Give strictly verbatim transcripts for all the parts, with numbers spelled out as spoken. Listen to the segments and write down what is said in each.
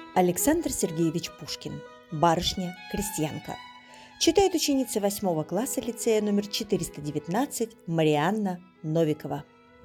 Александр Сергеевич Пушкин. Барышня-крестьянка. Читает ученица восьмого класса лицея номер четыреста девятнадцать Марианна Новикова.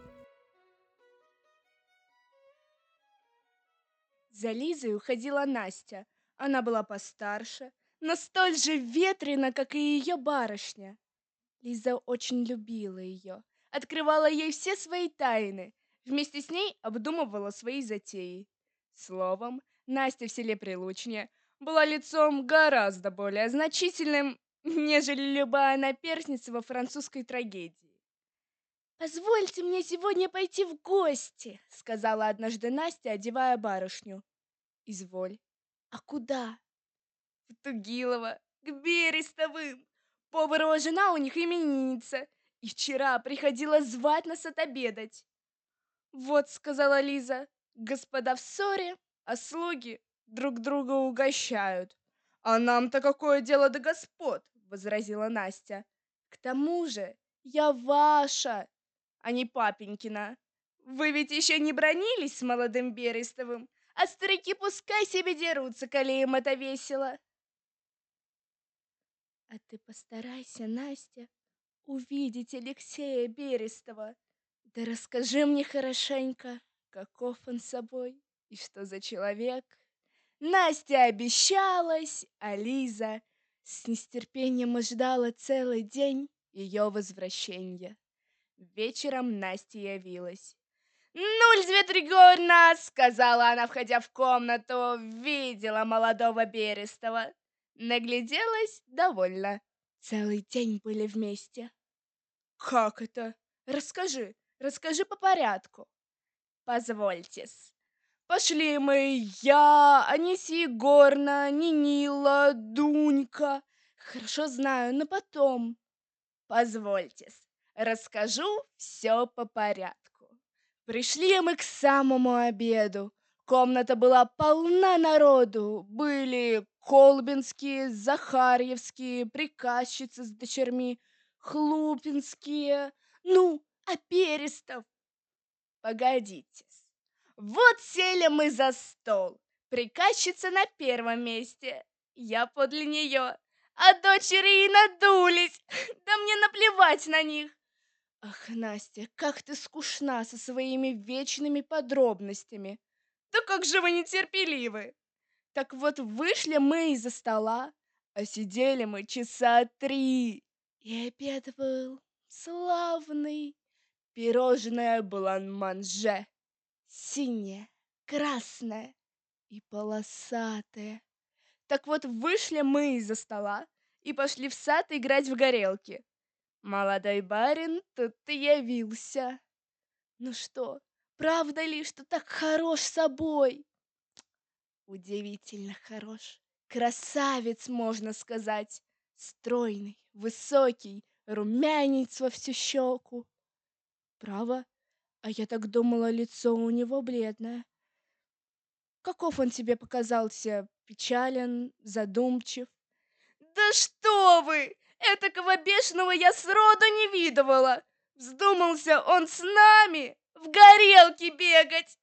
За Лизой уходила Настя. Она была постарше, но столь же ветрена, как и ее барышня. Лиза очень любила ее, открывала ей все свои тайны, вместе с ней обдумывала свои затеи. Словом, Настя в селе Прилучне была лицом гораздо более значительным, нежели любая наперсница во французской трагедии. «Позвольте мне сегодня пойти в гости», — сказала однажды Настя, одевая барышню. «Изволь. А куда?» «В Тугилово, к Берестовым. Поварова жена у них именинница, и вчера приходила звать нас отобедать». «Вот», — сказала Лиза, — «господа в ссоре, а слуги друг друга угощают». «А нам-то какое дело до господ?» — возразила Настя. «К тому же я ваша, а не папенькина. Вы ведь еще не бронились с молодым Берестовым, а старики пускай себе дерутся, коли им это весело». «А ты постарайся, Настя, увидеть Алексея Берестова. Да расскажи мне хорошенько, каков он собой и что за человек». Настя обещалась, а Лиза с нестерпением ожидала целый день ее возвращения. Вечером Настя явилась. «Ну, Лизавета Григорьевна!» — сказала она, входя в комнату. Видела молодого Берестова. Нагляделась довольно. Целый день были вместе. «Как это? Расскажи, расскажи по порядку». «Позвольте-с. Пошли мы, я, Анисия Егоровна, Нинила, Дунька. Хорошо знаю, но потом. Позвольте-с, расскажу все по порядку. Пришли мы к самому обеду. Комната была полна народу. Были колбинские, захарьевские, приказчицы с дочерьми, хлупинские. Ну, а Перестов? Погодите. Вот сели мы за стол. Приказчица на первом месте, я подле нее, а дочери и надулись. Да мне наплевать на них. Ах, Настя, как ты скучна со своими вечными подробностями. Да как же вы нетерпеливы. Так вот вышли мы из-за стола, а сидели мы часа три. И обед был славный. Пирожное блан-манже, синее, красное и полосатое. Так вот вышли мы из-за стола и пошли в сад играть в горелки. Молодой барин тут-то явился. Ну что, правда ли, что так хорош собой? Удивительно хорош. Красавец, можно сказать. Стройный, высокий, румянец во всю щеку. Право, а я так думала, лицо у него бледное. Каков он тебе показался? Печален, задумчив? Да что вы! Этакого бешеного я сроду не видывала! Вздумался он с нами в горелки бегать!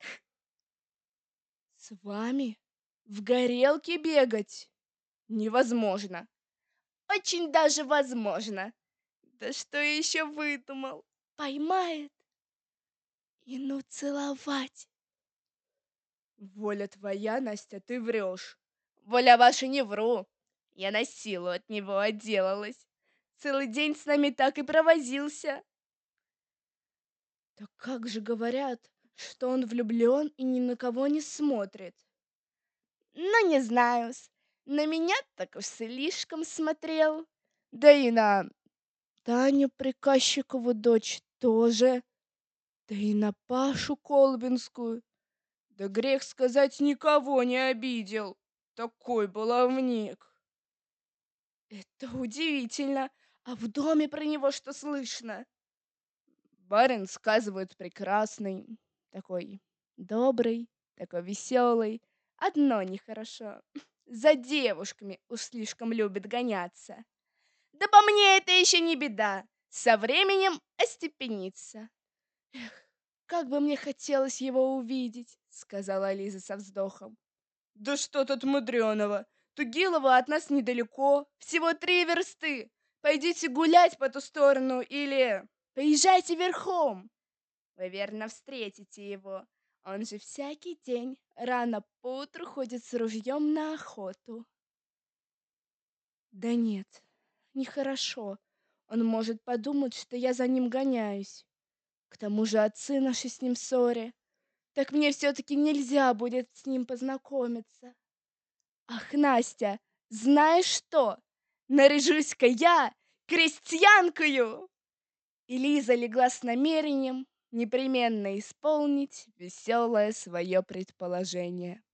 С вами? В горелки бегать? Невозможно. Очень даже возможно. Да что еще выдумал? Поймает и ну целовать. Воля твоя, Настя, ты врешь. Воля ваша, не вру. Я на силу от него отделалась. Целый день с нами так и провозился. Так как же говорят, что он влюблен и ни на кого не смотрит? Ну, не знаю-с. На меня так уж слишком смотрел. Да и на Таню Приказчикову дочь тоже. Да и на Пашу Колбинскую. Да грех сказать, никого не обидел. Такой баловник. Это удивительно. А в доме про него что слышно? Барин, сказывают, прекрасный. Такой добрый, такой веселый. Одно нехорошо. За девушками уж слишком любит гоняться. Да по мне это еще не беда. Со временем остепенится. Эх, как бы мне хотелось его увидеть, сказала Лиза со вздохом. Да что тут мудреного? Тугилово от нас недалеко, всего три версты. Пойдите гулять по ту сторону или поезжайте верхом. Вы верно встретите его. Он же всякий день рано поутру ходит с ружьем на охоту. Да нет, нехорошо. Он может подумать, что я за ним гоняюсь. К тому же отцы наши с ним в ссоре. Так мне все-таки нельзя будет с ним познакомиться. Ах, Настя, знаешь что? Наряжусь-ка я крестьянкою!» И Лиза легла с намерением непременно исполнить веселое свое предположение.